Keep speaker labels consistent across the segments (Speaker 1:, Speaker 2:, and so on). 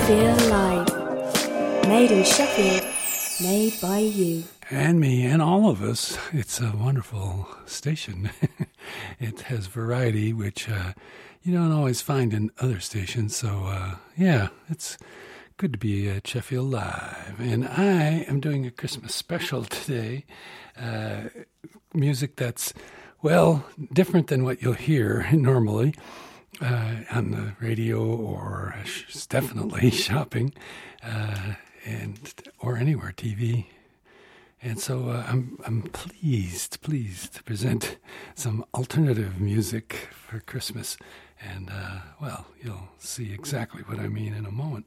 Speaker 1: Sheffield Live. Made in Sheffield, made by you.
Speaker 2: And me, and all of us. It's a wonderful station. It has variety, which you don't always find in other stations. So, yeah, it's good to be at Sheffield Live. And I am doing a Christmas special today. Music that's, well, different than what you'll hear normally on the radio or definitely shopping or anywhere, TV. And so I'm pleased to present some alternative music for Christmas. And, well, you'll see exactly what I mean in a moment.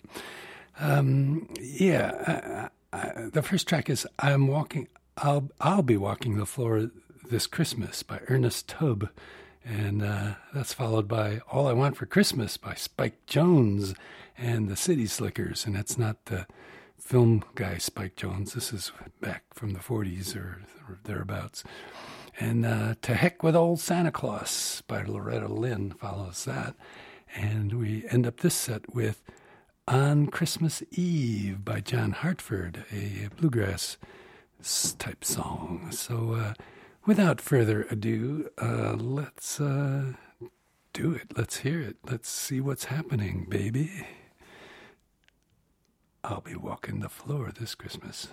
Speaker 2: The first track is I'll Be Walking the Floor This Christmas by Ernest Tubb. And that's followed by All I Want for Christmas by Spike Jones and the City Slickers. And that's not the film guy Spike Jones. This is back from the 40s or thereabouts. And To Heck with Old Santa Claus by Loretta Lynn follows that. And we end up this set with On Christmas Eve by John Hartford, a bluegrass type song. So without further ado, let's do it. Let's hear it. Let's see what's happening, baby. I'll be walking the floor this Christmas.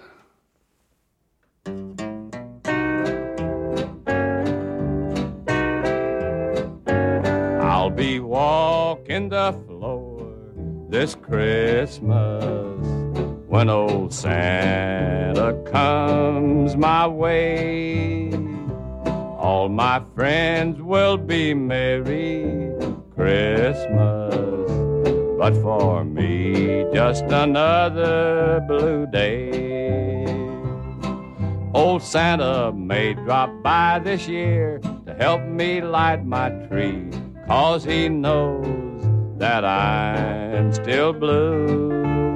Speaker 3: I'll be walking the floor this Christmas when old Santa comes my way. All my friends will be Merry Christmas, but for me, just another blue day. Old Santa may drop by this year to help me light my tree, 'cause he knows that I'm still blue.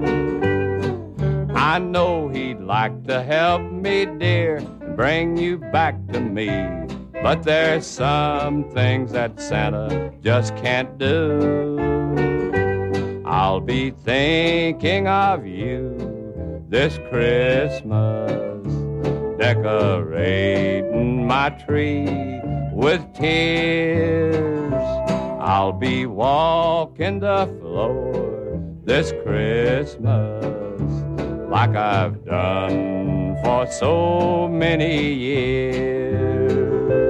Speaker 3: I know he'd like to help me, dear, and bring you back to me, but there's some things that Santa just can't do. I'll be thinking of you this Christmas, decorating my tree with tears. I'll be walking the floor this Christmas like I've done for so many years.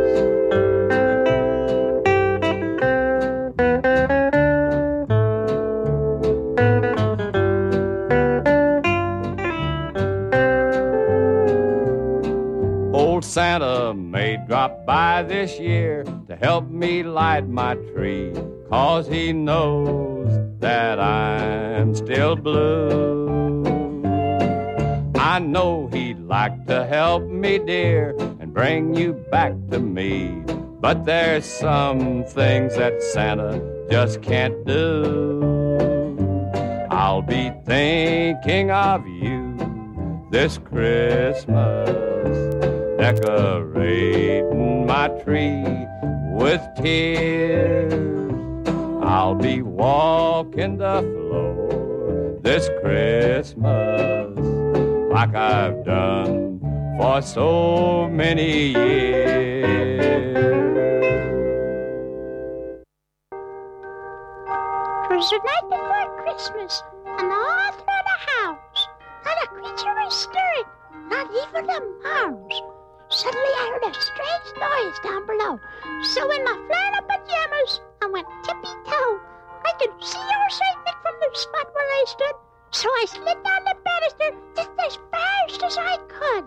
Speaker 3: Old Santa may drop by this year to help me light my tree, 'cause he knows that I'm still blue. I know he'd like to help me, dear, and bring you back to me, but there's some things that Santa just can't do. I'll be thinking of you this Christmas, decorating my tree with tears. I'll be walking the floor this Christmas like I've done for so many years.
Speaker 4: 'Twas the night before Christmas, and all through the house not a creature was stirring, not even a mouse. Suddenly I heard a strange noise down below, so in my flannel pajamas I went tippy-toe. I could see old St. Nick from the spot where I stood, so I slid down the banister just as fast as I could.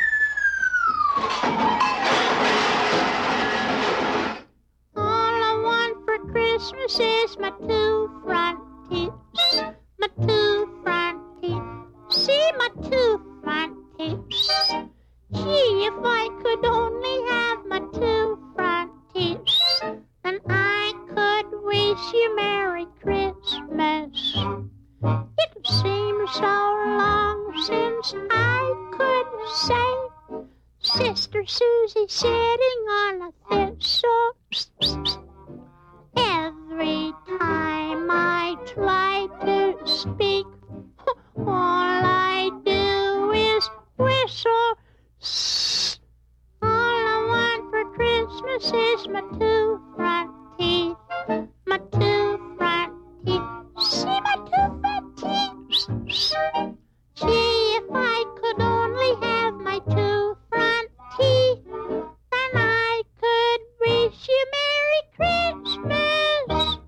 Speaker 4: All I want for Christmas is my two front teeth, my two front teeth. See my two front teeth. Gee, if I could only have my two front teeth, then I could wish you Merry Christmas. It seems so long since I could say Sister Susie sitting on a thistle. Every time I try to speak. All I do is whistle. All I want for Christmas is my two front teeth. My two front teeth. See my two front teeth. Gee, if I could only have my two front teeth, then I could wish you Merry Christmas.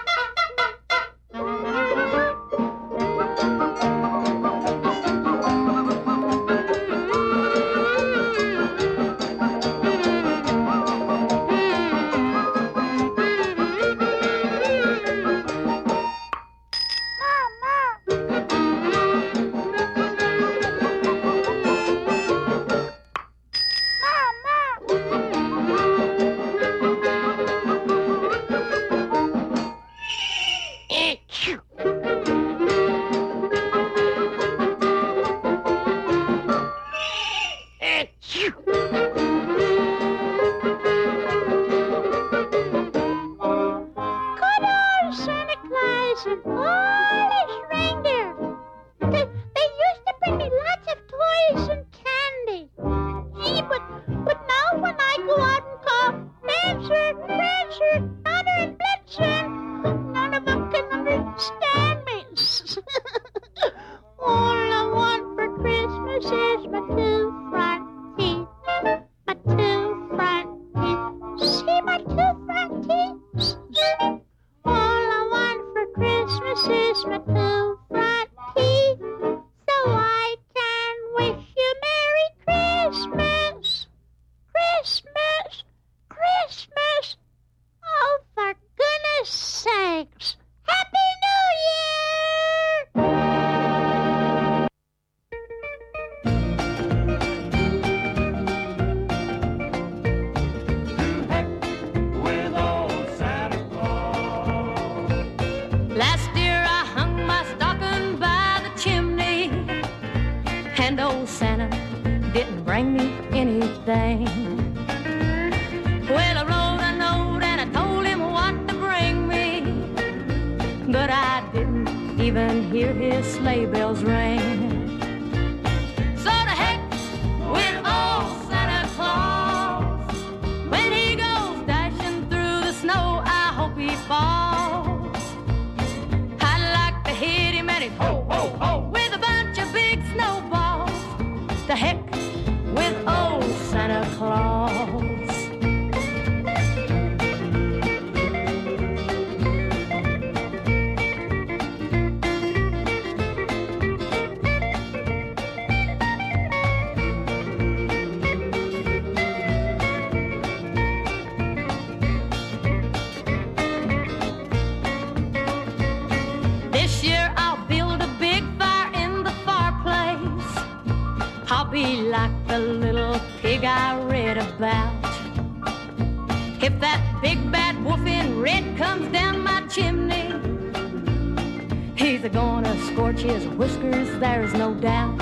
Speaker 5: There's no doubt.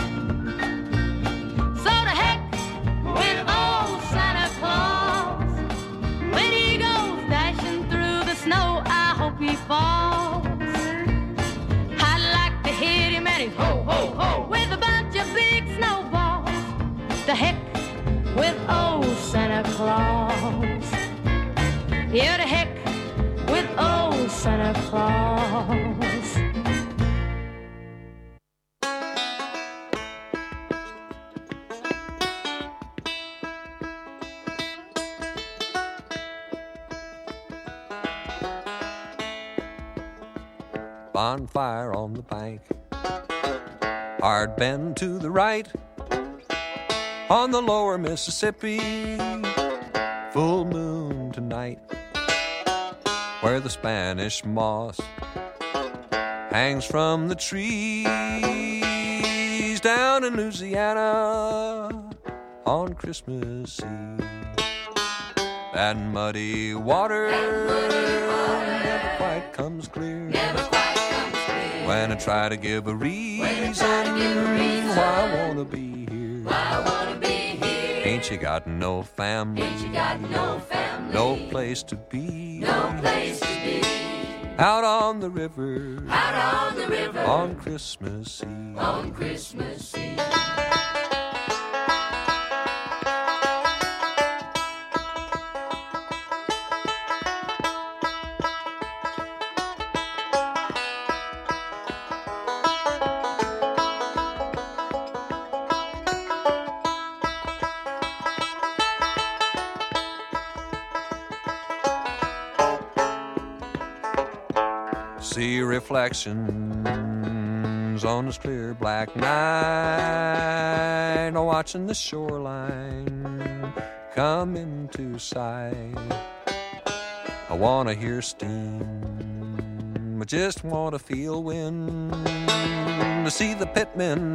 Speaker 5: So to heck with old Santa Claus. When he goes dashing through the snow, I hope he falls. I'd like to hit him and he's ho, ho, ho with a bunch of big snowballs. To heck with old Santa Claus. Yeah, to heck with old Santa Claus.
Speaker 6: Bonfire on the bank, hard bend to the right, on the lower Mississippi, full moon tonight, where the Spanish moss hangs from the trees, down in Louisiana on Christmas Eve. That muddy water never quite comes clear. When I try to give a reason why I wanna be here. Ain't you got no family? No place to be. out on the river,
Speaker 5: out on the river,
Speaker 6: on Christmas Eve.
Speaker 5: on Christmas Eve.
Speaker 6: See reflections on this clear black night, watching the shoreline come into sight. I wanna hear steam, I just wanna feel wind, to see the pitman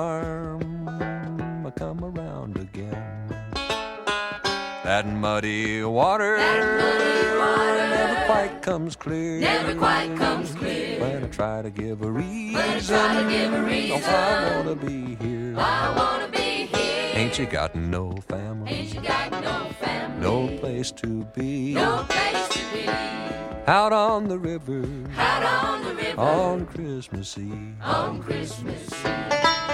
Speaker 6: arm come around again. That muddy water, never quite comes clear.
Speaker 5: Never quite comes clear.
Speaker 6: When I try to give a reason,
Speaker 5: try to give a reason,
Speaker 6: I wanna be here.
Speaker 5: I wanna be here.
Speaker 6: Ain't you got no family?
Speaker 5: Ain't you got no family?
Speaker 6: No place to be.
Speaker 5: No place to be.
Speaker 6: Out on the river,
Speaker 5: Out on the river,
Speaker 6: on Christmas Eve.
Speaker 5: on Christmas Eve.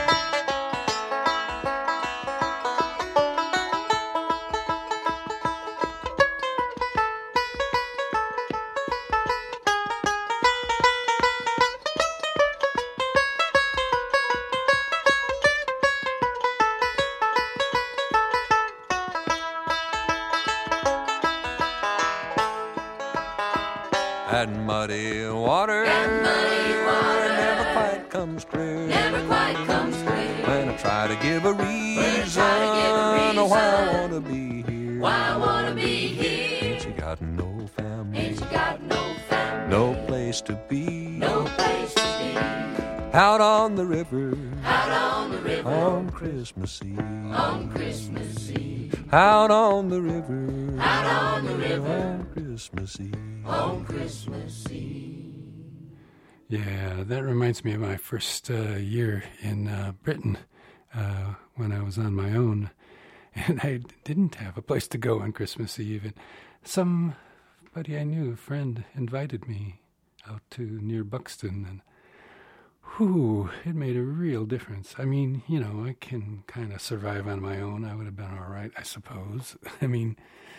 Speaker 6: That muddy water, never quite comes clear.
Speaker 5: Never quite comes clear.
Speaker 6: When I try to give a reason, why I wanna be here.
Speaker 5: Why I wanna be here.
Speaker 6: Ain't you got no family?
Speaker 5: Ain't you got no family?
Speaker 6: No place to be.
Speaker 5: No place to be.
Speaker 6: Out on the river,
Speaker 5: Out on the river,
Speaker 6: on Christmas Eve.
Speaker 5: on Christmas Eve.
Speaker 6: Out on the river,
Speaker 5: Out on the river,
Speaker 6: on Christmas Eve.
Speaker 5: on Christmas Eve.
Speaker 2: Yeah, that reminds me of my first year in Britain when I was on my own. And I didn't have a place to go on Christmas Eve. And somebody I knew, a friend, invited me out to near Buxton. And whew, it made a real difference. I mean, you know, I can kind of survive on my own. I would have been all right, I suppose. I mean,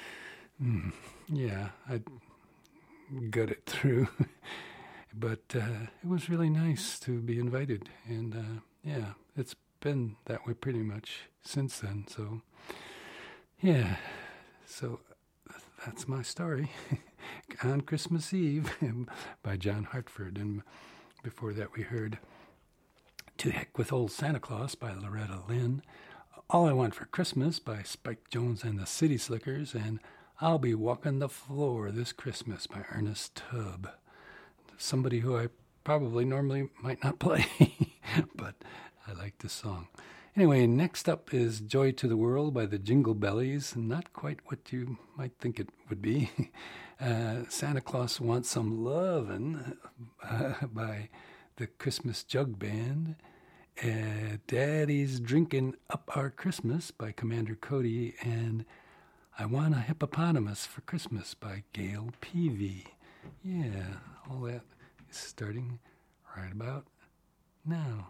Speaker 2: yeah, I'd gut it through. But it was really nice to be invited. And, yeah, it's been that way pretty much since then. So, yeah, so that's my story. On Christmas Eve by John Hartford. And before that we heard To Heck with Old Santa Claus by Loretta Lynn, All I Want for Christmas by Spike Jones and the City Slickers, and I'll Be Walking the Floor This Christmas by Ernest Tubb. Somebody who I probably normally might not play, but I like this song. Anyway, next up is Joy to the World by the Jingle Bellies. Not quite what you might think it would be. Santa Claus Wants Some Lovin' by the Christmas Jug Band. Daddy's Drinking Up Our Christmas by Commander Cody. And I Want a Hippopotamus for Christmas by Gail Peavy. Yeah, all that is starting right about now.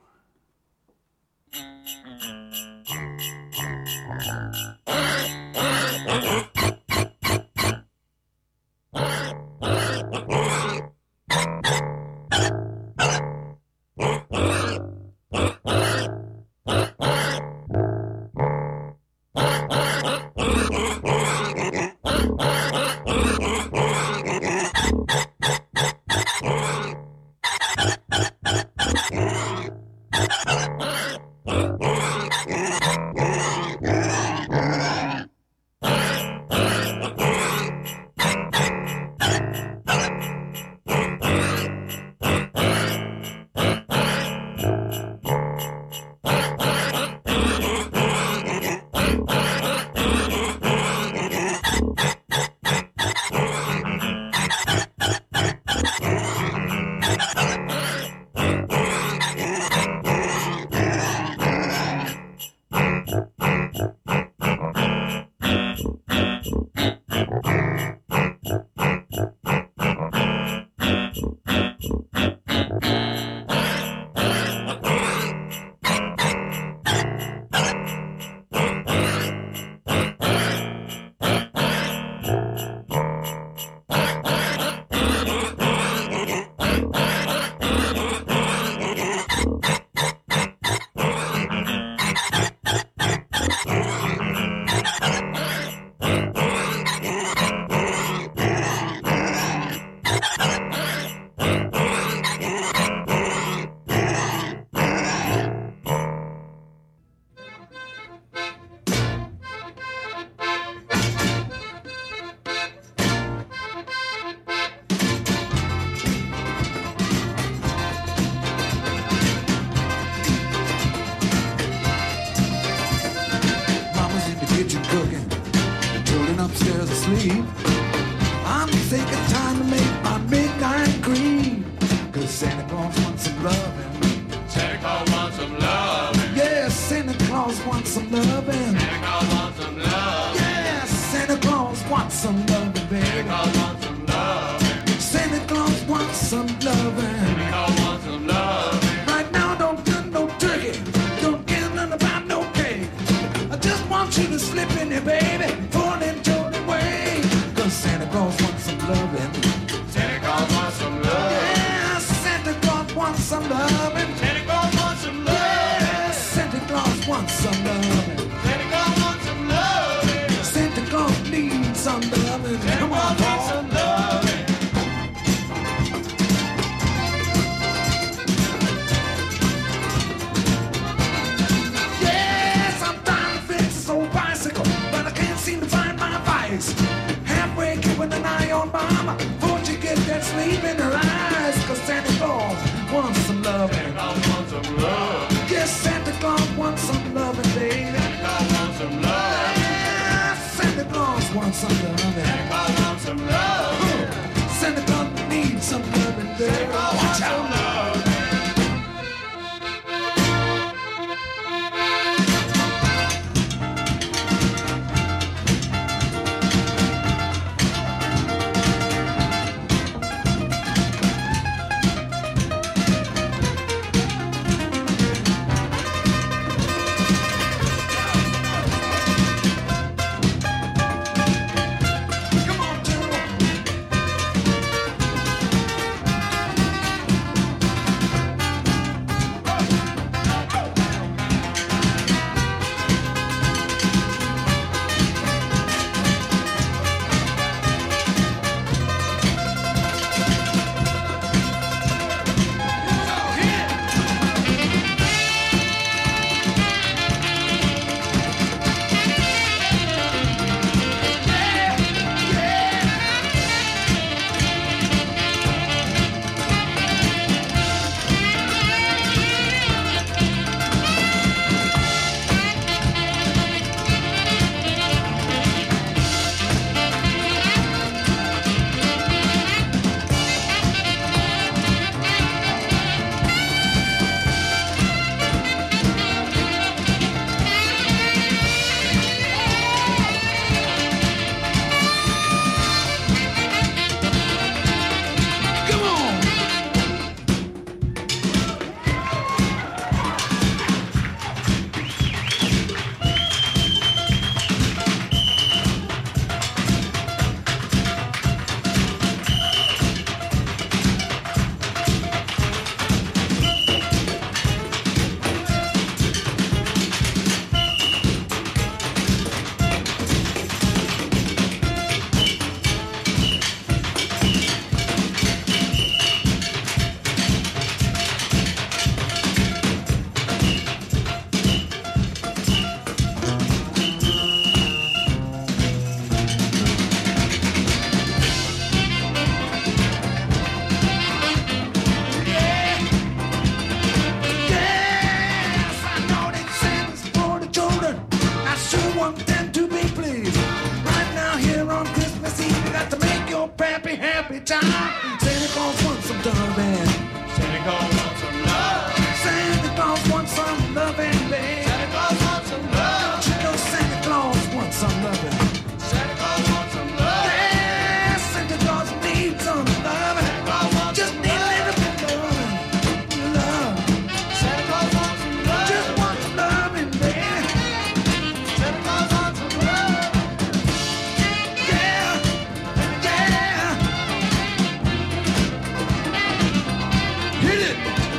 Speaker 7: sleep. I'm sick and trying to make my midnight green. Cause Santa Claus wants some loving.
Speaker 3: Santa Claus wants some loving.
Speaker 7: Yes, Santa Claus wants some loving.
Speaker 3: Santa Claus wants some loving.
Speaker 7: Yes, Santa Claus wants some loving, baby.
Speaker 3: Santa Claus wants some loving.
Speaker 7: Santa Claus wants some loving.
Speaker 3: Santa Claus wants some loving.
Speaker 7: Right now, don't get no turkey. Don't get none about no cake. I just want you to slip in there, baby. Pull it Jody way. Cause Santa Claus wants some loving.
Speaker 3: Santa Claus wants some loving.
Speaker 7: Yeah, Santa Claus wants some loving.
Speaker 3: Santa Claus wants some loving.
Speaker 7: Yeah, Santa Claus wants some loving.
Speaker 3: Santa Claus wants some loving.
Speaker 7: Santa Claus needs some loving.
Speaker 3: Santa
Speaker 7: Come on,
Speaker 3: Claus needs
Speaker 7: Paul.
Speaker 3: some loving.
Speaker 7: Yes, I'm trying to fix this old bicycle, but I can't seem to find my vice. Halfway keeping an eye on mama, before you get that sleep in her eyes. Cause Santa Claus wants some loving.
Speaker 3: Santa Claus wants some loving.
Speaker 7: Yes, Santa Claus wants some loving, baby.
Speaker 3: Santa Claus wants some loving.
Speaker 7: Yeah, Santa Claus wants some loving.
Speaker 3: Santa Claus wants some loving.
Speaker 7: Santa Claus needs some loving, baby.
Speaker 3: Santa Claus wants
Speaker 7: Watch
Speaker 3: some
Speaker 7: out.
Speaker 3: loving.
Speaker 7: Come on, General. Come on. Yes, I know that Santa's for the children. I sure want them to be pleased. Right now, here on Christmas Eve, you got to make your pappy happy time. Santa Claus wants some loving.
Speaker 3: Santa Claus wants some loving.
Speaker 7: Santa Claus wants some loving, baby.
Speaker 3: Santa Claus wants some loving.
Speaker 7: Don't you know Santa Claus wants some loving?
Speaker 3: Santa Claus wants some loving.
Speaker 7: Yeah, Santa Claus needs some loving.
Speaker 3: Santa Claus wants
Speaker 7: Just
Speaker 3: some
Speaker 7: need a
Speaker 3: loving.
Speaker 7: little bit of loving. Love.
Speaker 3: Santa Claus wants some loving.
Speaker 7: Just want some loving, baby.
Speaker 3: Santa Claus wants some loving.
Speaker 7: Yeah, yeah. Hit it.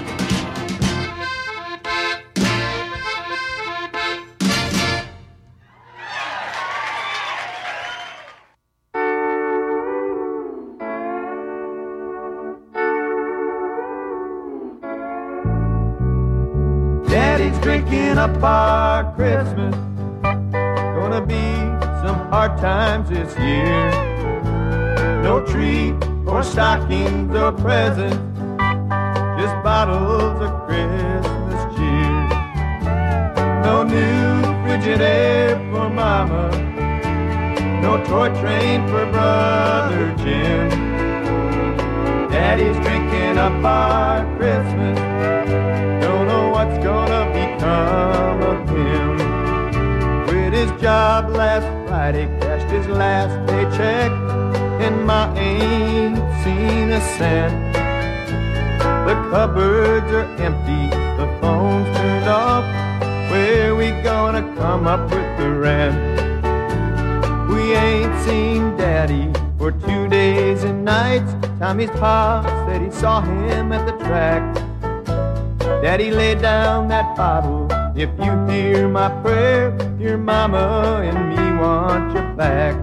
Speaker 3: Daddy's drinking up our Christmas. Gonna be some hard times this year. No tree or stockings or presents, just bottles of Christmas cheer. No new Frigidaire for Mama, no toy train for Brother Jim. Daddy's drinking up our Christmas. Don't know what's gonna become of him. Quit his job last Friday, cashed his last paycheck, and Ma ain't seen a cent. The cupboards are empty, the phone's turned off. Where we gonna come up with the rent? We ain't seen Daddy for 2 days and nights. Tommy's pa said he saw him at the track. Daddy laid down that bottle. If you hear my prayer, your mama and me want you back.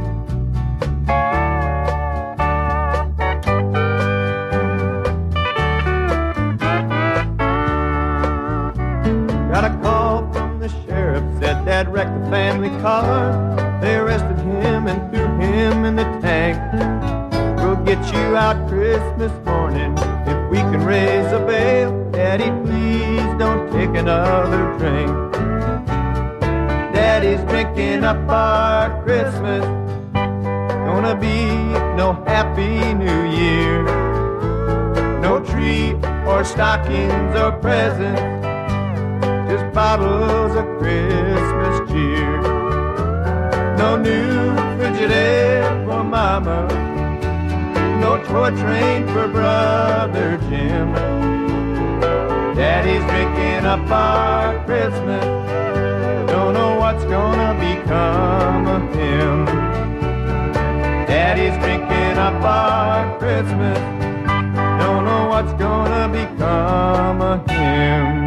Speaker 3: Got a call from the sheriff, said Dad wrecked the family car. They arrested him and threw him in the tank. We'll get you out Christmas morning if we can raise a bail. Daddy, please don't take another drink. Daddy's drinking up our Christmas. Gonna be no happy new year. No tree or stockings or presents, just bottles of Christmas cheer. No new Frigidaire for Mama, no toy train for Brother Jim. Daddy's drinking up our Christmas. Don't know what's gonna become of him. Daddy's drinking up our Christmas. Don't know what's gonna become of him.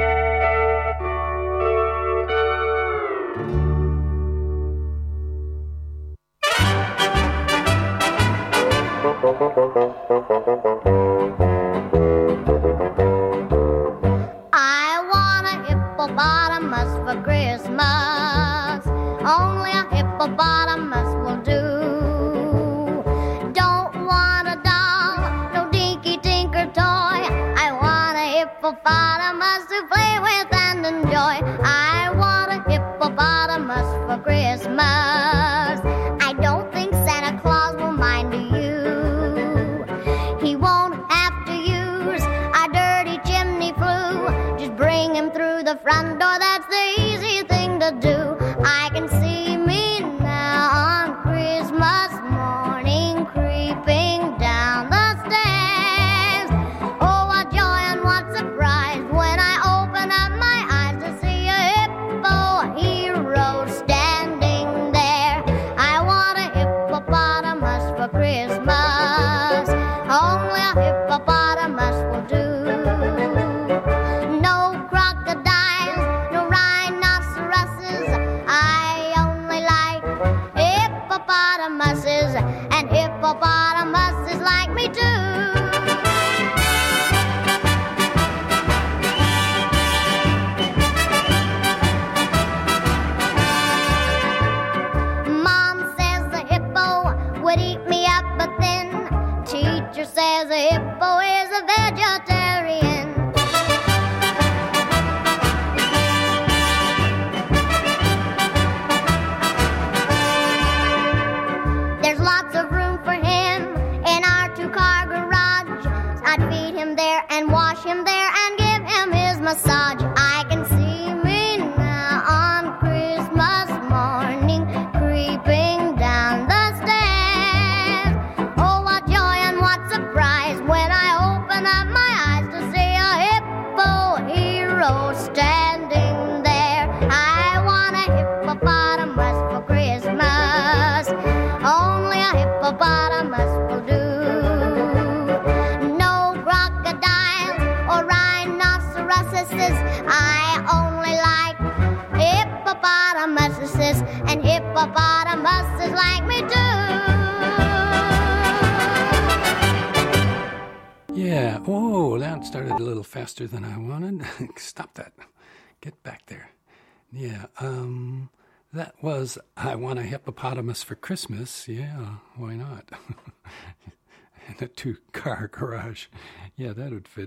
Speaker 4: I want a hippopotamus for Christmas. Only a hippopotamus will do. Don't want a doll, no dinky tinker toy. I want a hippopotamus to play with and enjoy. I want a hippopotamus for Christmas. I don't think Santa Claus will mind you. He won't have to use a dirty chimney flue. Just bring him through the front door, that's the easy thing to do. I can see me now on Christmas morning creeping down the stairs. Oh, what joy and what surprise when I open up my eyes to see a hippo hero standing there. I want a hippopotamus for Christmas. Only a hippopotamus will do. No crocodiles, no rhinoceroses. I only like hippopotamuses, and hippopotamuses like me too. Mom says the hippo would eat me up, but then teacher says a hippo is a vegetarian. There's lots of room for him in our two-car garage. I'd feed him there and wash him there and give him his massage. I can see me now on Christmas morning creeping down the stairs. Oh, what joy and what surprise when I open up my eyes to see a hippo hero standing there. I want a hippopotamus for Christmas. Only a hippopotamus will do. No crocodiles or rhinoceroses. I only like hippopotamuses, and hippopotamuses like me too.
Speaker 2: Yeah. Oh, that started a little faster than I wanted. Stop that. Get back there. Yeah. That was I Want a Hippopotamus for Christmas. Yeah, why not? In a two-car garage. Yeah, that would fit.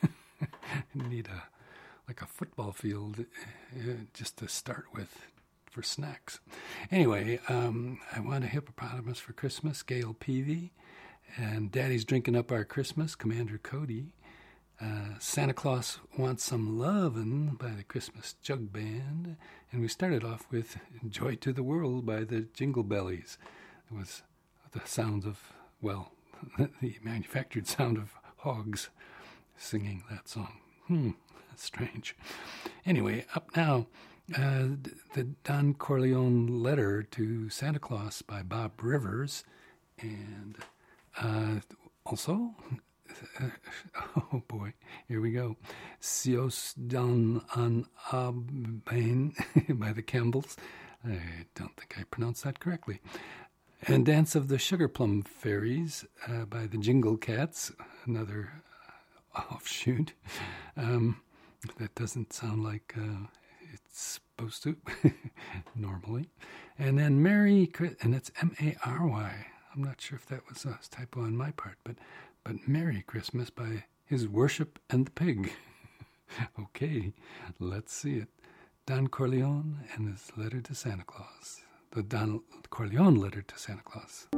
Speaker 2: Need like a football field just to start with for snacks. Anyway, I Want a Hippopotamus for Christmas, Gail Peavy. And Daddy's Drinking Up Our Christmas, Commander Cody. Santa Claus Wants Some Lovin' by the Christmas Jug Band. And we started off with Joy to the World by the Jingle Bellies. It was the sounds of, well, the manufactured sound of hogs singing that song. That's strange. Anyway, up now, the Don Corleone Letter to Santa Claus by Bob Rivers. And also, oh boy, here we go. Sios Don an Abbain by the Campbells. I don't think I pronounced that correctly. And Dance of the Sugar Plum Fairies by the Jingle Cats, another offshoot. That doesn't sound like it's supposed to normally. And then Merry, and it's M-A-R-Y. I'm not sure if that was a typo on my part, but Merry Christmas by His Worship and the Pig. Okay, let's see it. Don Corleone and his letter to Santa Claus. The Don Corleone letter to Santa Claus.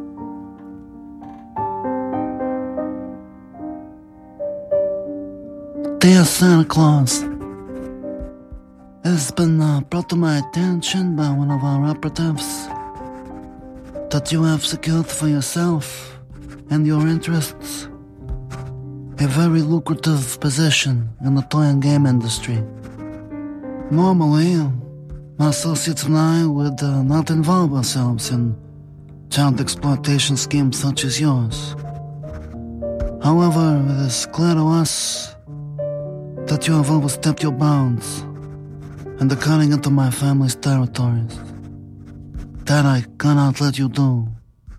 Speaker 8: Dear Santa Claus, it has been brought to my attention by one of our operatives that you have secured for yourself and your interests a very lucrative position in the toy and game industry. Normally, my associates and I would not involve ourselves in child exploitation schemes such as yours. However, it is clear to us that you have overstepped your bounds and are cutting into my family's territories. That I cannot let you do.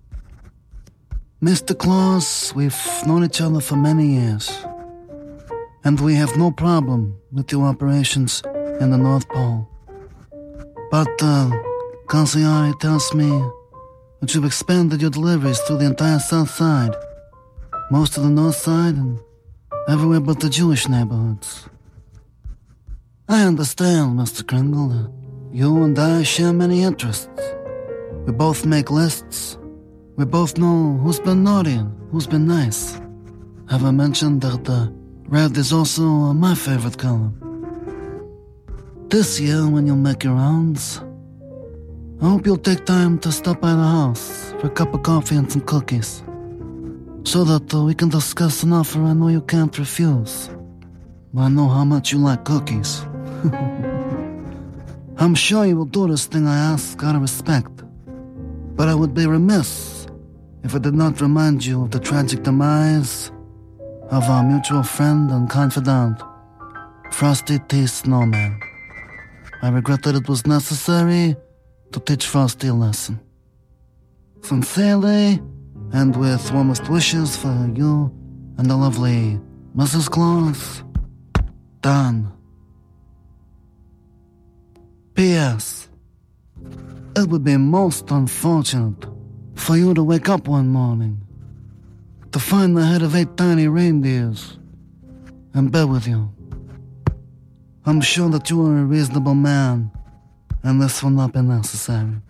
Speaker 8: Mr. Claus, we've known each other for many years, and we have no problem with your operations in the North Pole. But, Consigliere tells me that you've expanded your deliveries through the entire South Side, most of the North Side, and everywhere but the Jewish neighborhoods. I understand, Mr. Kringle, that you and I share many interests. We both make lists. We both know who's been naughty and who's been nice. Have I mentioned that red is also my favorite color? This year, when you make your rounds, I hope you'll take time to stop by the house for a cup of coffee and some cookies, so that we can discuss an offer I know you can't refuse. I know how much you like cookies. I'm sure you will do this thing I ask out of respect, but I would be remiss if I did not remind you of the tragic demise of our mutual friend and confidant, Frosty T. Snowman. I regret that it was necessary to teach Frosty a lesson. Sincerely, and with warmest wishes for you and the lovely Mrs. Claus, Don. P.S. It would be most unfortunate for you to wake up one morning to find the head of 8 tiny reindeers in bed with you. I'm sure that you are a reasonable man, and this will not be necessary.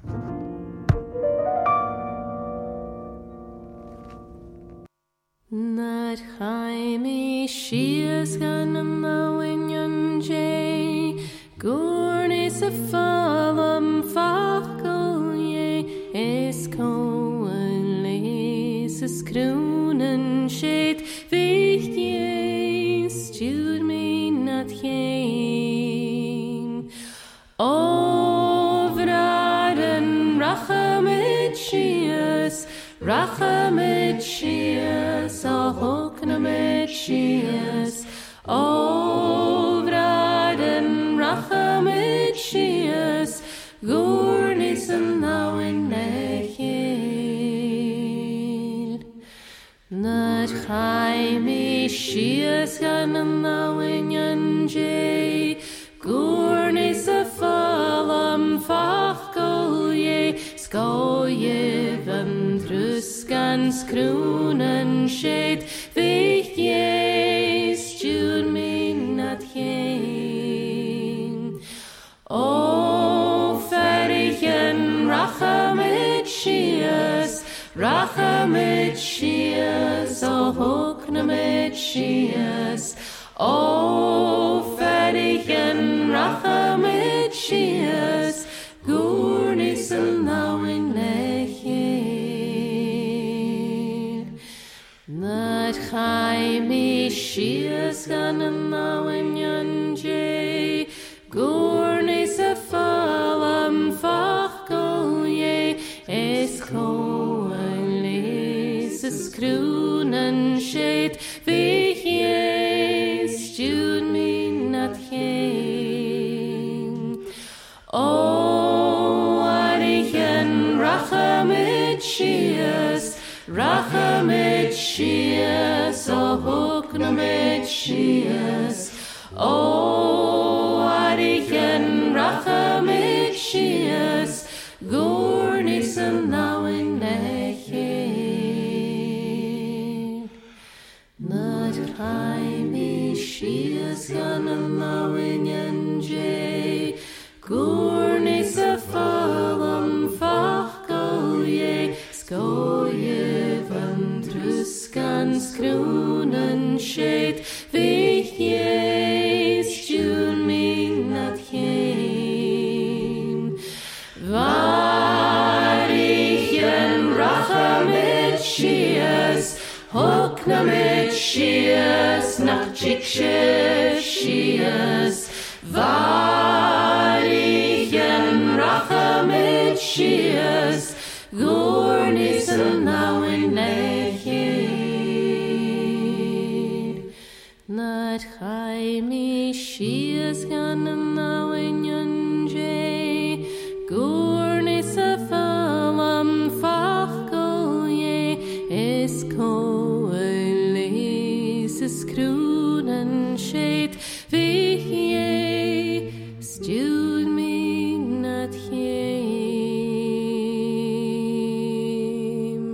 Speaker 5: Not Jaime, she is gonna know in yon jay. Gornis a fallen fakkel ye is coen les is kronen shade wicht ye stud me not heen Ovraden rachamit shias ahoknamit shias Ovraden rachamit shias Gornis and now in nechil Not Jaime shias gana now in yanjay Gornis a falam fachkol ye Sko ye van truskans kronen shade Wicht ye stud me not heen Oh, ferry Shias, O Fadigan Rachamid Shias, Gurnis and Nawin Nechir. Not Chaimi Shias Gan and Nawin Yanje, Gurnis a Falam Fachgolye, Eskoilis a Scroon and Shade, Vichies, June me not him. O Arichen Rachamid Shias, Rachamid Shias, O Huknamid Shias, O Arichen Rachamid Shias, Gurnis and Nawin Nechir. Not Chaimi Shias Gan and Nawin Yanje, Gurnis a Falam Fachgolye, Skoye van Truskan Skroon and Shade, Vichies, June me not him. Varichen Rachamid Shias, Hoknamid Shias, Nachchikshe Shias, Varichen Rachamid Shias, Gurnis and Nawin Nechir. Not Chaimi Shias Gan and Nawin Yanje, Gurnis a Falam Fachgolye, Eskoilis a Scroon and Shade, Vichie, Stewed me not him.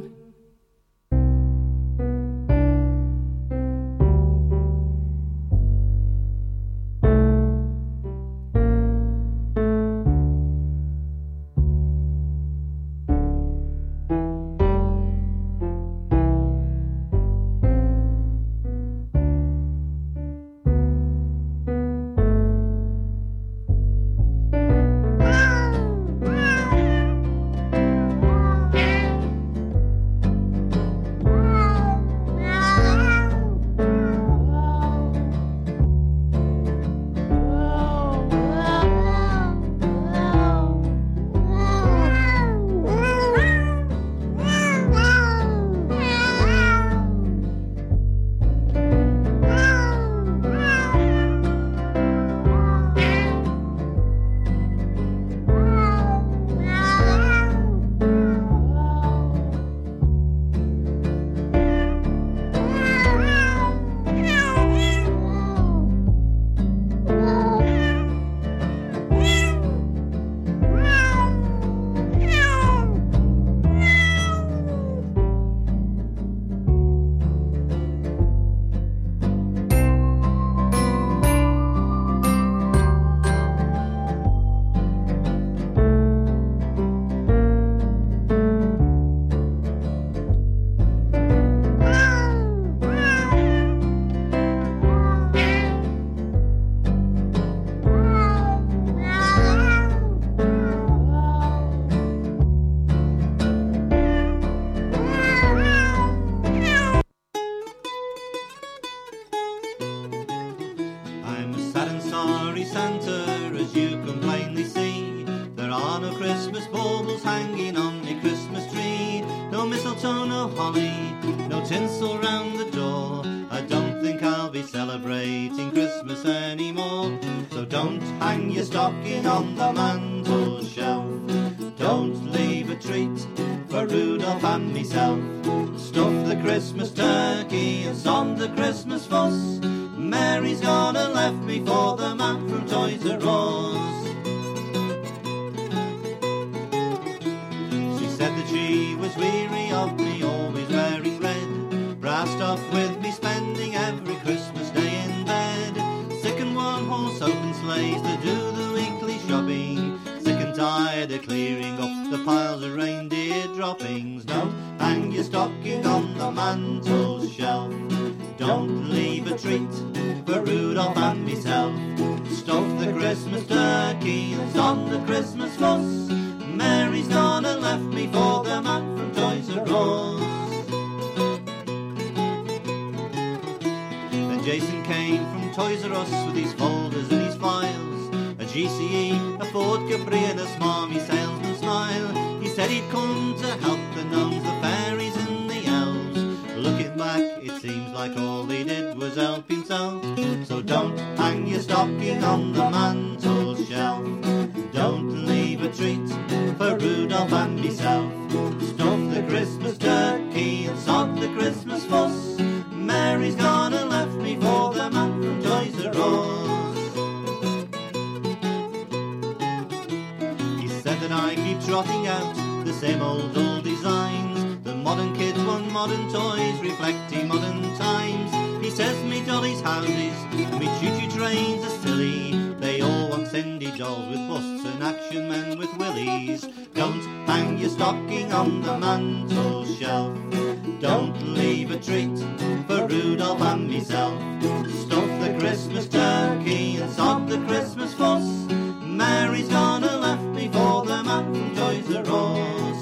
Speaker 9: Don't leave a treat for Rudolph and myself. Stuff the Christmas turkey and stop the Christmas fuss. Mary's gone and left me for the man from Toys R Us. Then Jason came from Toys R Us with his folders and his files, a GCE, a Ford Capri and a smarmy salesman smile. He said he'd come to help the gnomes, the fairies and the elves. Looking back, it seems like all they did was help himself. So don't hang your stocking on the mantel shelf. Don't leave a treat for Rudolph and myself. Stuff the Christmas turkey and sod the Christmas fuss. Mary's gone and left me for the man from Toys R Us. He said that I keep trotting out the same old designs. The modern kids want modern toys reflecting modern times. He says me dollies' houses and me choo-choo trains are silly. They all want Cindy dolls with busts and action men with willies. Don't hang your stocking on the mantel shelf. Don't leave a treat for Rudolph and myself. Stuff the Christmas turkey and sod the Christmas fuss. Mary's gone and left me for the man from Toys R Us.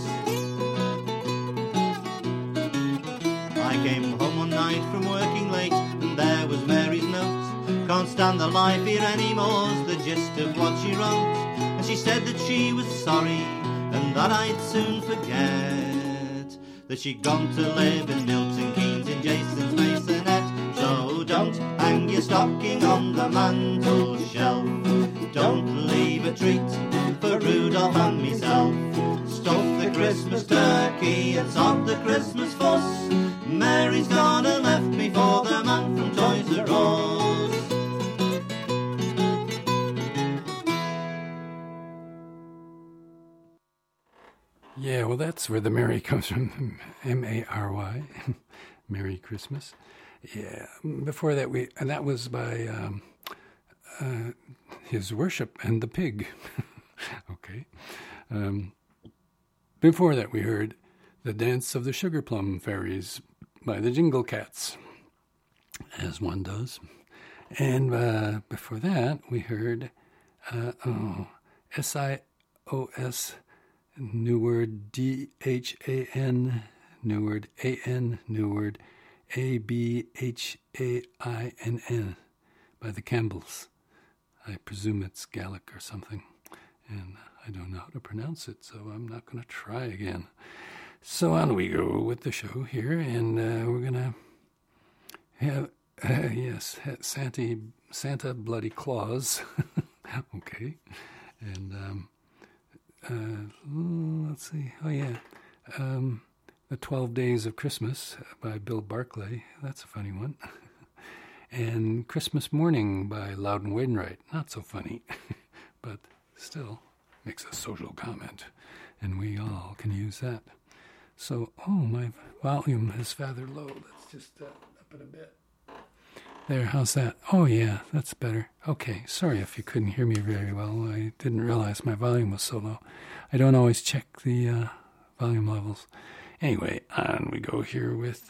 Speaker 9: I came home one night from working late and there was Mary's note. Can't stand the life here anymore's the gist of what she wrote. And she said that she was sorry and that I'd soon forget that she'd gone to live in Milton Keynes in Jason's masonette. So don't hang your stocking on the mantel shelf. Don't leave a treat for Rudolph and myself. Stuff the Christmas turkey and sod the Christmas fuss. Mary's gone and left me for the man from Toys R Us.
Speaker 2: Yeah, well, that's where the Merry comes from, M-A-R-Y, Merry Christmas. Yeah, before that, that was by His Worship and the Pig. Okay. Before that, we heard The Dance of the Sugar Plum Fairies by the Jingle Cats, as one does. And before that, we heard S-I-O-S, new word D-H-A-N, new word A-N, new word A-B-H-A-I-N-N by the Campbells. I presume it's Gaelic or something, and I don't know how to pronounce it, so I'm not going to try again. So on we go with the show here, and we're going to have, yes, Santa Bloody Claus. Okay. And let's see. Oh, yeah. The 12 Days of Christmas by Bill Barclay. That's a funny one. And Christmas Morning by Loudon Wainwright. Not so funny, but still makes a social comment. And we all can use that. So, my volume is rather low. Let's just up it a bit. There, how's that? Oh, yeah, that's better. Okay, sorry if you couldn't hear me very well. I didn't realize my volume was so low. I don't always check the volume levels. Anyway, on we go here with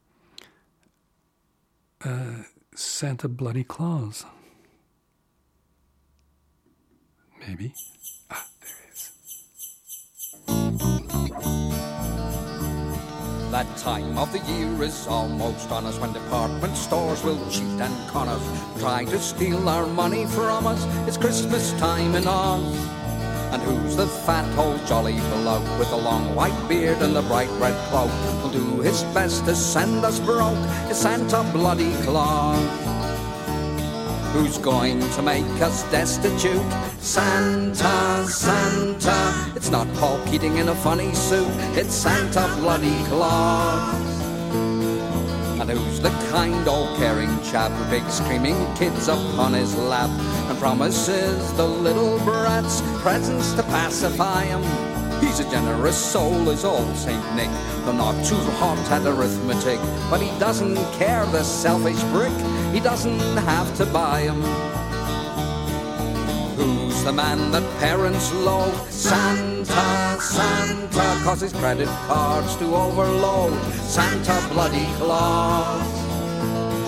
Speaker 2: Santa Bloody Claus. Maybe. There it is.
Speaker 10: That time of the year is almost on us, when department stores will cheat and con us, try to steal our money from us. It's Christmas time in Oz. And who's the fat old jolly bloke with the long white beard and the bright red cloak, will do his best to send us broke? It's Santa Bloody Claus. Who's going to make us destitute? Santa, Santa. It's not Paul Keating in a funny suit, it's Santa Bloody Claus. And who's the kind old caring chap with big screaming kids upon his lap, and promises the little brats presents to pacify 'em? He's a generous soul, is old Saint Nick, though not too hot at arithmetic. But he doesn't care, the selfish brick, he doesn't have to buy 'em. Who's the man that parents loathe? Santa, Santa, cause his credit cards to overload. Santa Bloody Claus.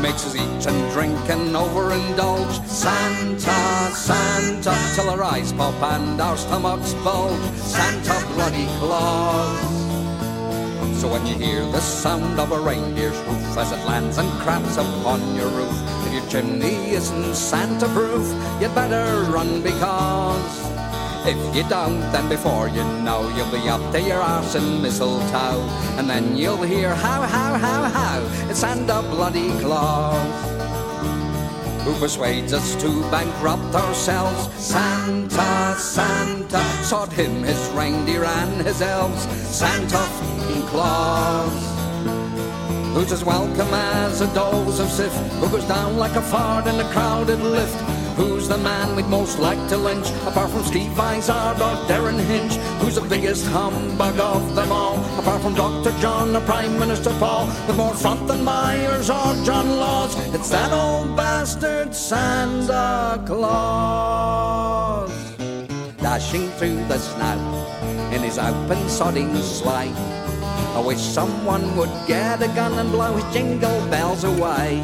Speaker 10: makes us eat and drink and overindulge. Santa, Santa, till our eyes pop and our stomachs bulge. Santa bloody Claus. So when you hear the sound of a reindeer's hoof as it lands and craps upon your roof, if your chimney isn't Santa-proof, you'd better run, because if you don't, then before you know, you'll be up to your arse in mistletoe. And then you'll hear how, it's Santa bloody Claus, who persuades us to bankrupt ourselves. Santa, Santa, sought him his reindeer and his elves. Santa f***ing Claus, who's as welcome as a dose of Sif, who goes down like a fart in a crowded lift. Who's the man we'd most like to lynch, apart from Steve Izard or Darren Hinch? Who's the biggest humbug of them all, apart from Dr. John or Prime Minister Paul, with more front than Myers or John Laws? It's that old bastard Santa Claus, dashing through the snow in his open sodding sleigh. I wish someone would get a gun and blow his jingle bells away.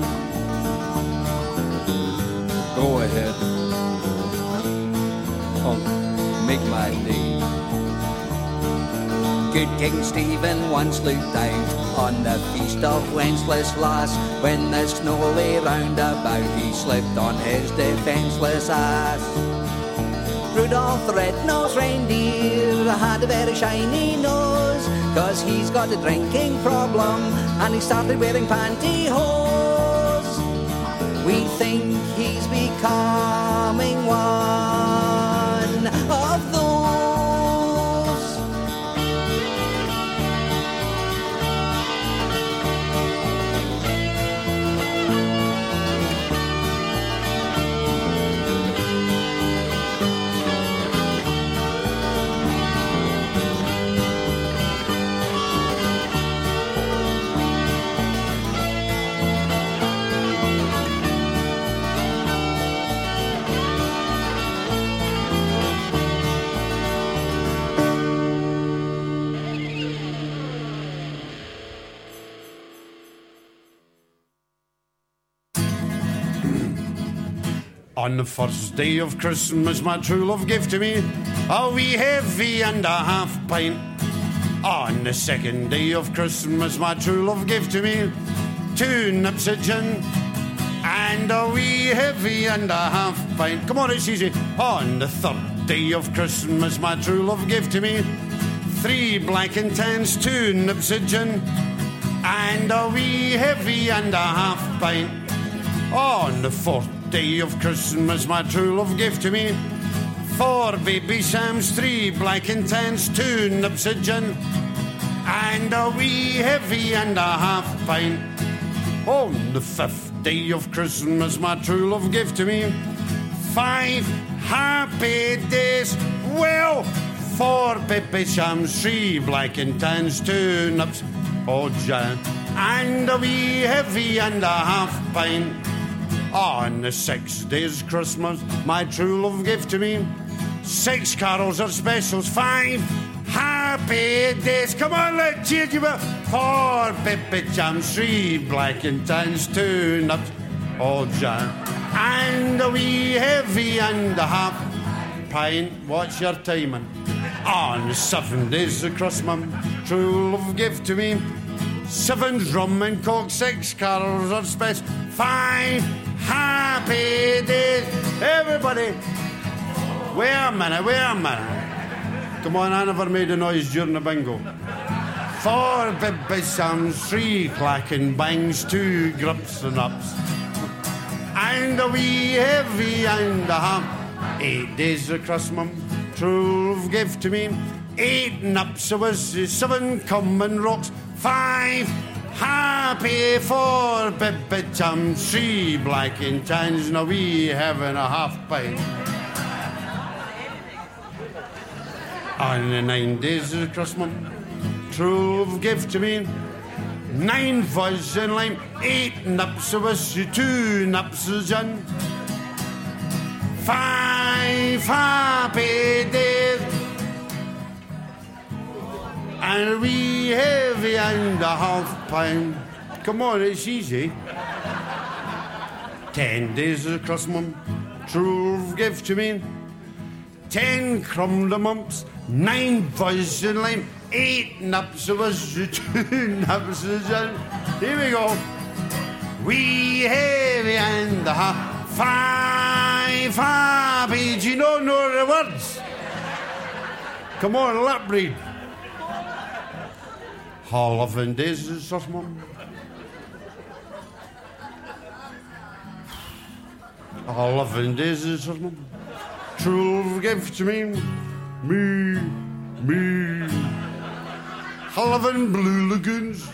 Speaker 10: Go ahead, make my day. Good King Stephen once looked out on the feast of Wenceslas. When the snow lay round about, he slipped on his defenceless ass. Rudolph the red-nosed reindeer had a very shiny nose, 'cause he's got a drinking problem and he started wearing pantyhose. We think he's becoming one of those.
Speaker 11: On the first day of Christmas, my true love gave to me a wee heavy and a half pint. On the second day of Christmas, my true love gave to me 2 nips of gin and a wee heavy and a half pint. Come on, it's easy. On the third day of Christmas, my true love gave to me 3 black and tans, 2 nips of gin and a wee heavy and a half pint. On the fourth day of Christmas, my true love gave to me 4 baby Sams, 3 black and tans, 2 nips of gin and a wee heavy and a half pint. On the fifth day of Christmas, my true love gave to me 5 happy days. Well, 4 baby Sams, 3 black and tans, 2 nips of gin and a wee heavy and a half pint. On the 6th day's Christmas, my true love gave to me 6 carols or specials, 5 happy days. Come on, let's cheer you up. 4 baby jams, 3 black and tans, 2 nuts, all jam, and a wee heavy and a half pint. What's your timing? On the 7 days of Christmas, true love gave to me 7 rum and coke, 6 carols or specials, 5 happy days. Everybody, wait a minute. Come on, I never made a noise during the bingo. 4 baby Sams, 3 clacking bangs, 2 grips and ups, and a wee heavy and a half. 8 days of Christmas, true love gave to me 8 nups of whiskey, 7 common rocks, 5 happy, 4 baby Sams, 3 black and tans, and a wee heavy and a half pint. On the 9 days of Christmas, true love gave to me 9 fuzz and lime, 8 nips of whiskey, 2 nips of gin, 5 happy days, and a wee heavy and a half pint. Come on, it's easy. 10 days of Christmas, true give to me. 10 crumb the mumps, 9 fuzz and lime, 8 naps of us, 2 naps of us. Here we go. We heavy and a half, 5 happy. Do you know the words? Come on, lip read. 11 days of Christmas. 11 days of Christmas. True gift to me. 11 blue lagoons.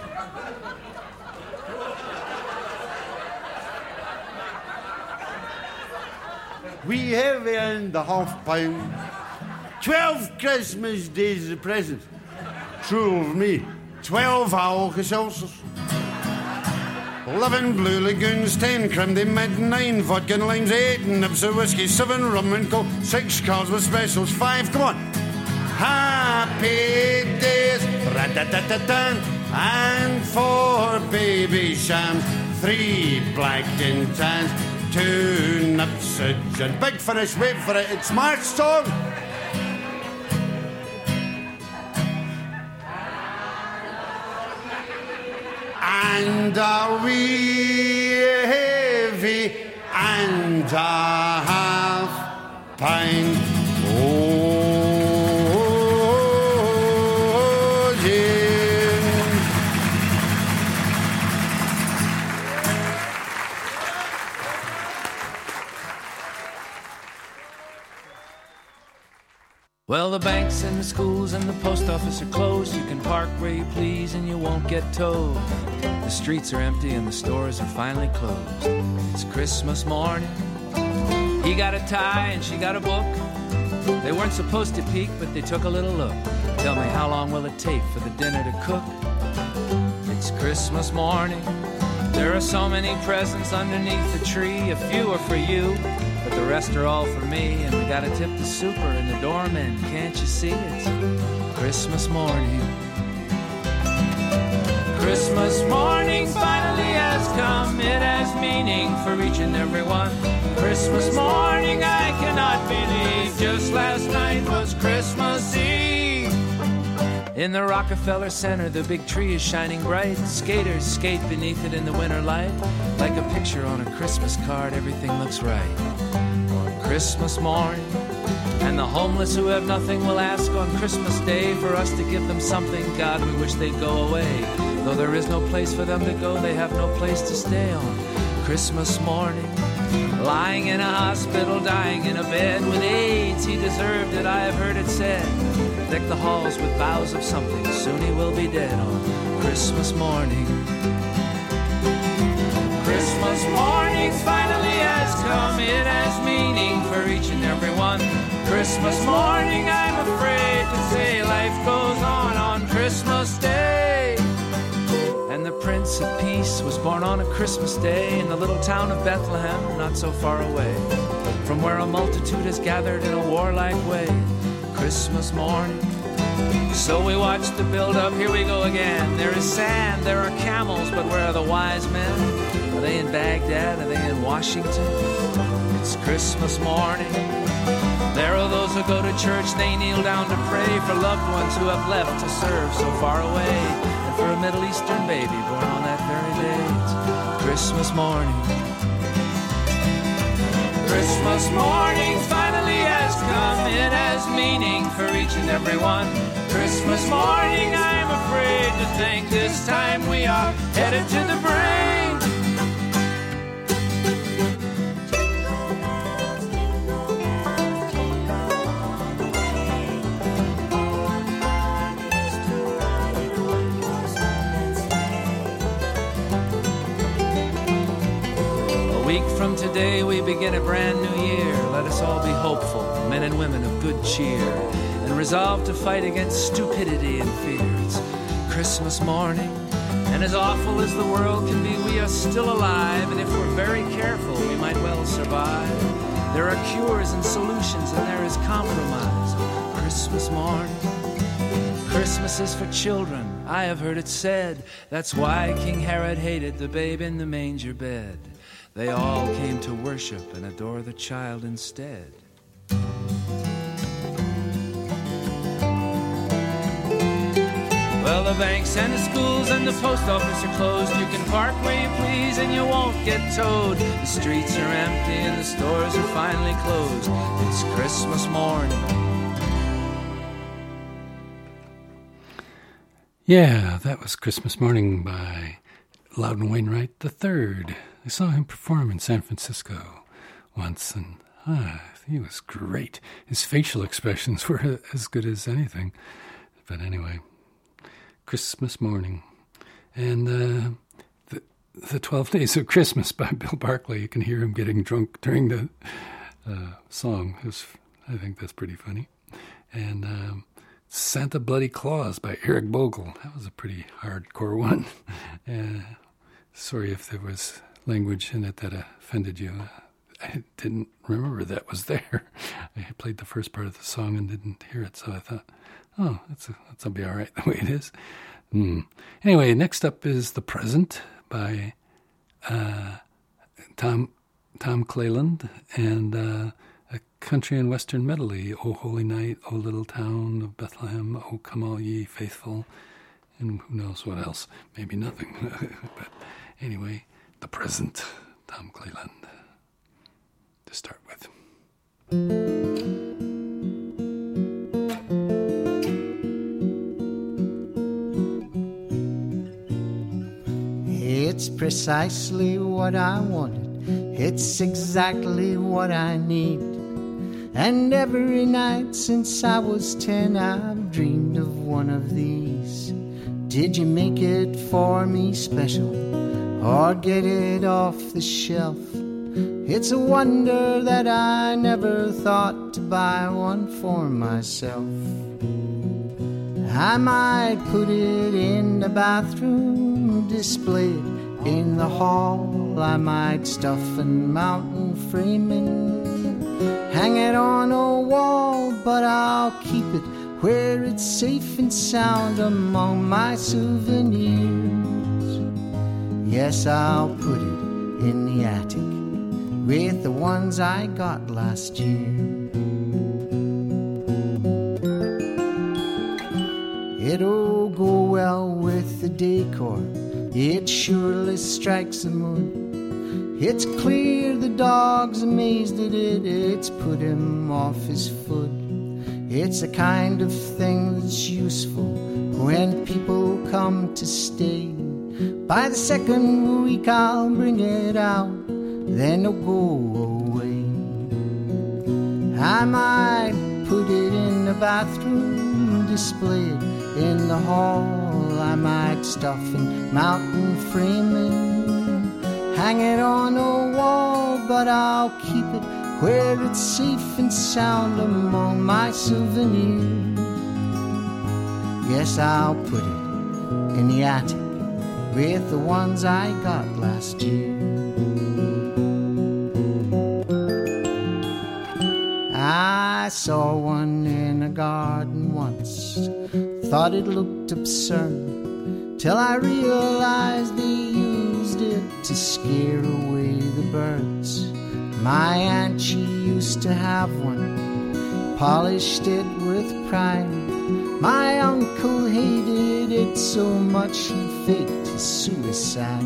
Speaker 11: We have and a half pound. 12 Christmas days of presents. True of me. 12 Alka-Seltzers. 11 blue lagoons, 10 cranberry mid, 9 vodka and limes, 8 nips of whiskey, 7 rum and coke, 6 cars with specials, 5, come on. Happy days, rat-tat-tat-tat, and 4 baby shams, 3 black and tans, 2 nips of gin. Big finish, wait for it, it's March song. And a wee heavy and a half pint. Oh, gin.
Speaker 12: Well, the banks and the schools and the post office are closed. You can park where you please and you won't get towed. The streets are empty and the stores are finally closed. It's Christmas morning. He got a tie and she got a book. They weren't supposed to peek, but they took a little look. Tell me, how long will it take for the dinner to cook? It's Christmas morning. There are so many presents underneath the tree. A few are for you, but the rest are all for me. And we gotta tip the super and the doorman. Can't you see it's Christmas morning? Christmas morning finally has come. It has meaning for each and every one. Christmas morning I cannot believe just last night was Christmas Eve. In the Rockefeller Center the big tree is shining bright. Skaters skate beneath it in the winter light. Like a picture on a Christmas card, everything looks right on Christmas morning. And the homeless who have nothing will ask on Christmas Day for us to give them something. God, we wish they'd go away. Though there is no place for them to go, they have no place to stay on Christmas morning. Lying in a hospital, dying in a bed with AIDS, he deserved it, I have heard it said. Deck the halls with boughs of something, soon he will be dead on Christmas morning. Christmas morning finally has come, it has meaning for each and every one. Christmas morning, I'm afraid to say life goes on Christmas Day. And the Prince of Peace was born on a Christmas day in the little town of Bethlehem, not so far away from where a multitude has gathered in a warlike way. Christmas morning. So we watch the build-up, here we go again. There is sand, there are camels, but where are the wise men? Are they in Baghdad? Are they in Washington? It's Christmas morning. There are those who go to church, they kneel down to pray for loved ones who have left to serve so far away. And for a Middle Eastern baby born on that very day. It's Christmas morning. Christmas morning finally has come. It has meaning for each and every one. Christmas morning, I'm afraid to think this time we are headed to the brain. From today we begin a brand new year. Let us all be hopeful, men and women of good cheer, and resolve to fight against stupidity and fear. It's Christmas morning, and as awful as the world can be, we are still alive, and if we're very careful, we might well survive. There are cures and solutions, and there is compromise. Christmas morning. Christmas is for children, I have heard it said. That's why King Herod hated the babe in the manger bed. They all came to worship and adore the child instead. Well, the banks and the schools and the post office are closed. You can park where you please and you won't get towed. The streets are empty and the stores are finally closed. It's Christmas morning.
Speaker 2: Yeah, that was Christmas Morning by Loudon Wainwright III. I saw him perform in San Francisco once, and he was great. His facial expressions were as good as anything. But anyway, Christmas Morning. And the 12 Days of Christmas by Bill Barclay. You can hear him getting drunk during the song. I think that's pretty funny. And Santa Bloody Claus by Eric Bogle. That was a pretty hardcore one. Sorry if there was language in it that offended you. I didn't remember that was there. I played the first part of the song and didn't hear it, so I thought, oh, that'll be all right the way it is. Anyway, next up is The Present by Tom Cleland and a country and western medley. O Holy Night, O Little Town of Bethlehem, O Come All Ye Faithful, and who knows what else. Maybe nothing. But anyway, The Present, Tom Cleland, to start with.
Speaker 13: It's precisely what I wanted. It's exactly what I need. And every night since I was 10, I've dreamed of one of these. Did you make it for me special, or get it off the shelf? It's a wonder that I never thought to buy one for myself. I might put it in the bathroom, display it in the hall. I might stuff and mount and frame it, hang it on a wall, but I'll keep it where it's safe and sound among my souvenirs. Yes, I'll put it in the attic with the ones I got last year. It'll go well with the decor, it surely strikes a mood. It's clear the dog's amazed at it, it's put him off his foot. It's the kind of thing that's useful when people come to stay. By the second week I'll bring it out, then it'll go away. I might put it in the bathroom, display it in the hall. I might stuff and mount and frame it, hang it on a wall, but I'll keep it where it's safe and sound among my souvenirs. Yes, I'll put it in the attic with the ones I got last year. I saw one in a garden once, thought it looked absurd, till I realized they used it to scare away the birds. My aunt, she used to have one, polished it with pride. My uncle hated it so much he faked his suicide.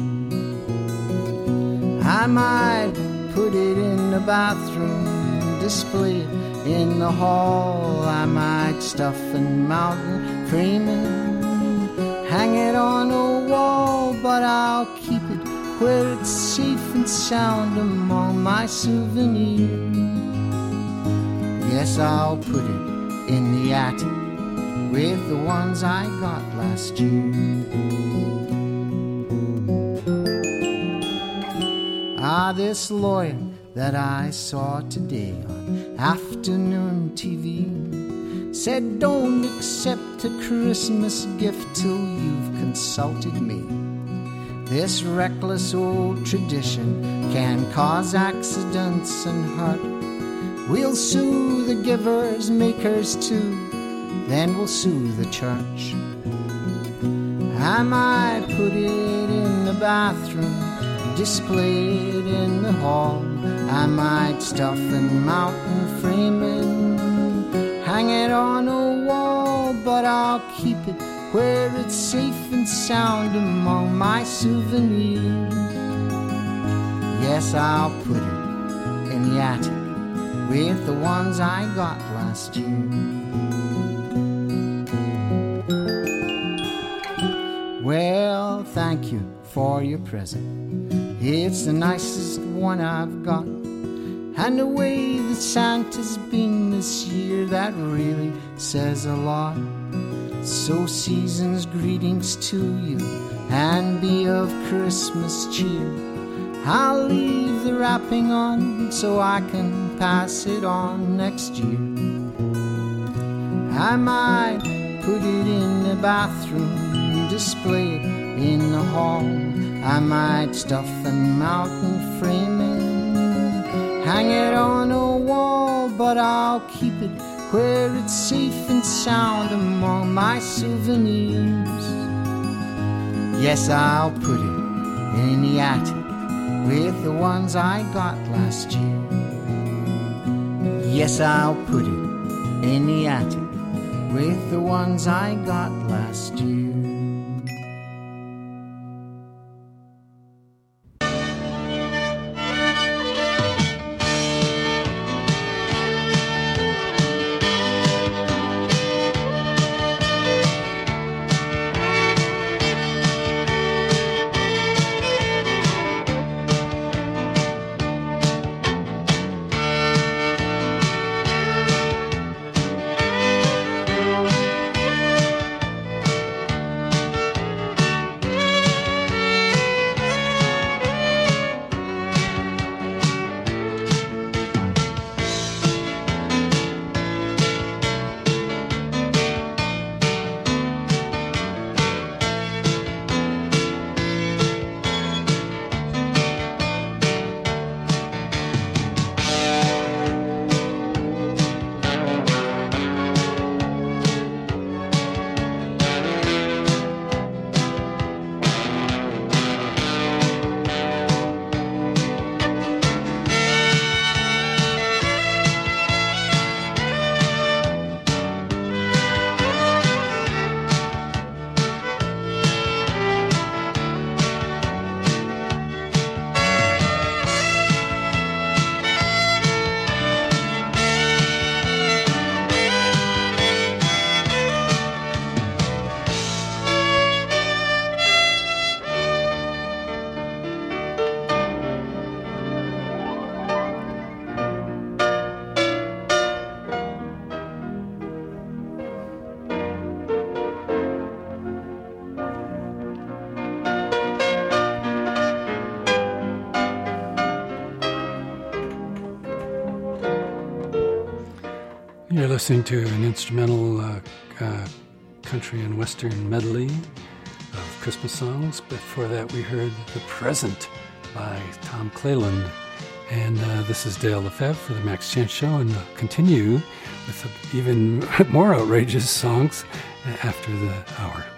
Speaker 13: I might put it in the bathroom, display it in the hall. I might stuff and mount and frame it, hang it on a wall, but I'll keep it where it's safe and sound among my souvenirs. Yes, I'll put it in the attic with the ones I got last year. This lawyer that I saw today on afternoon TV said don't accept a Christmas gift till you've consulted me. This reckless old tradition can cause accidents and hurt. We'll sue the givers, makers too, then we'll sue the church. I might put it in the bathroom, display it in the hall. I might stuff and mount and frame it, hang it on a wall, but I'll keep it where it's safe and sound among my souvenirs. Yes, I'll put it in the attic with the ones I got last year. Well, thank you for your present. It's the nicest one I've got. And the way that Santa's been this year, that really says a lot. So season's greetings to you, and be of Christmas cheer. I'll leave the wrapping on so I can pass it on next year. I might put it in the bathroom, display it in the hall. I might stuff and mount and frame it, hang it on a wall, but I'll keep it where it's safe and sound among my souvenirs. Yes, I'll put it in the attic with the ones I got last year. Yes, I'll put it in the attic with the ones I got last year.
Speaker 2: You're listening to an instrumental country and western medley of Christmas songs. Before that, we heard The Present by Tom Cleland. And this is Dale Lefebvre for the Max Chance Show, and we'll continue with even more outrageous songs after the hour.